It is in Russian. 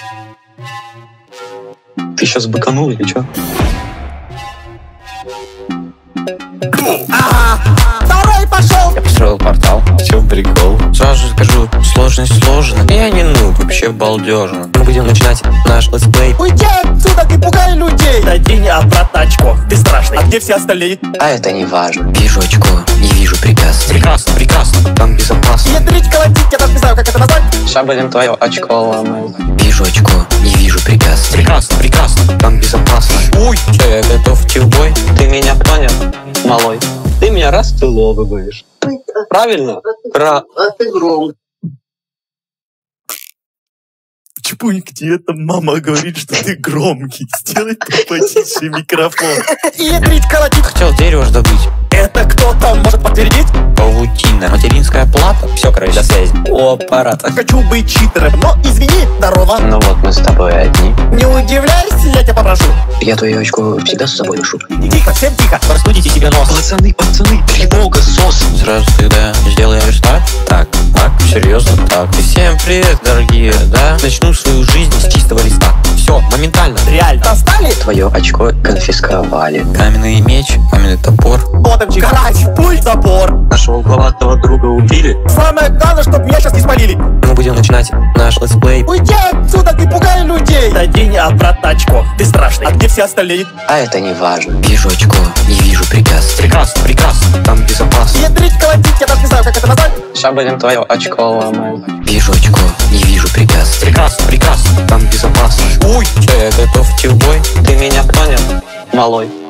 Ты сейчас быканул или чё? Ага, второй пошел. Я построил портал. В чем прикол? Сразу скажу, сложность сложно. Я не нуб, вообще балдежно. Мы будем начинать наш летсплей. Уйди отсюда, ты пугай людей. Дайте мне обратно очко, ты страшный. А где все остальные? А это не важно. Вижу очко, не вижу препятствий. Прекрасно, прекрасно, там безопасно. Ядрить, колотить, я даже не знаю, как это назвать. Сейчас будем твое очко ломать. Вижу очко, не вижу препятствий. Прекрасно, прекрасно, там безопасно. Ой, что, я готов идти в бой? Ты меня понял, малой? Ты меня расцеловываешь. Правильно? А ты гром. Чпуньк, тебе там мама говорит, что ты громкий. Сделай потише микрофон. Ядрить, колотить. Хотел дерево ж добыть. Это кто там может подтвердить? Паутина, материнская плата. Все, короче, до связи. О, аппарат. Хочу быть читером, но извини, здорово. Ну вот мы с тобой одни. Не удивляйся, я тебя попрошу. Я твое очко всегда с собой ношу. Тихо, всем тихо. Простудите себе нос. Пацаны, тревога, сос. Сразу тогда сделаем старт. Так, серьезно, так. И всем привет, дорогие, да? Начну свою жизнь с чистого листа. Все, моментально. Реально. Достали? Твое очко конфисковали. Каменный меч, каменный топор. Потомчик, гараж, пульт, забор. Нашего угловатого друга убили. Самое главное, чтобы меня сейчас не спалили. Мы будем начинать наш летсплей. Уйди отсюда, ты пугай людей. Дайте мне обратно очко, ты страшный. А где все остальные? А это не важно. Вижу очко, не вижу препятствий. Прекрасно, прекрасно, там безопасно. Ядрить, колотить, я даже не знаю, как это назвать. Сейчас будем твое очко ломать. Вижу очко, не вижу препятствий. Прекрасно, прекрасно, там безопасно. Ой, что, я готов идти в бой? Ты меня понял, малой?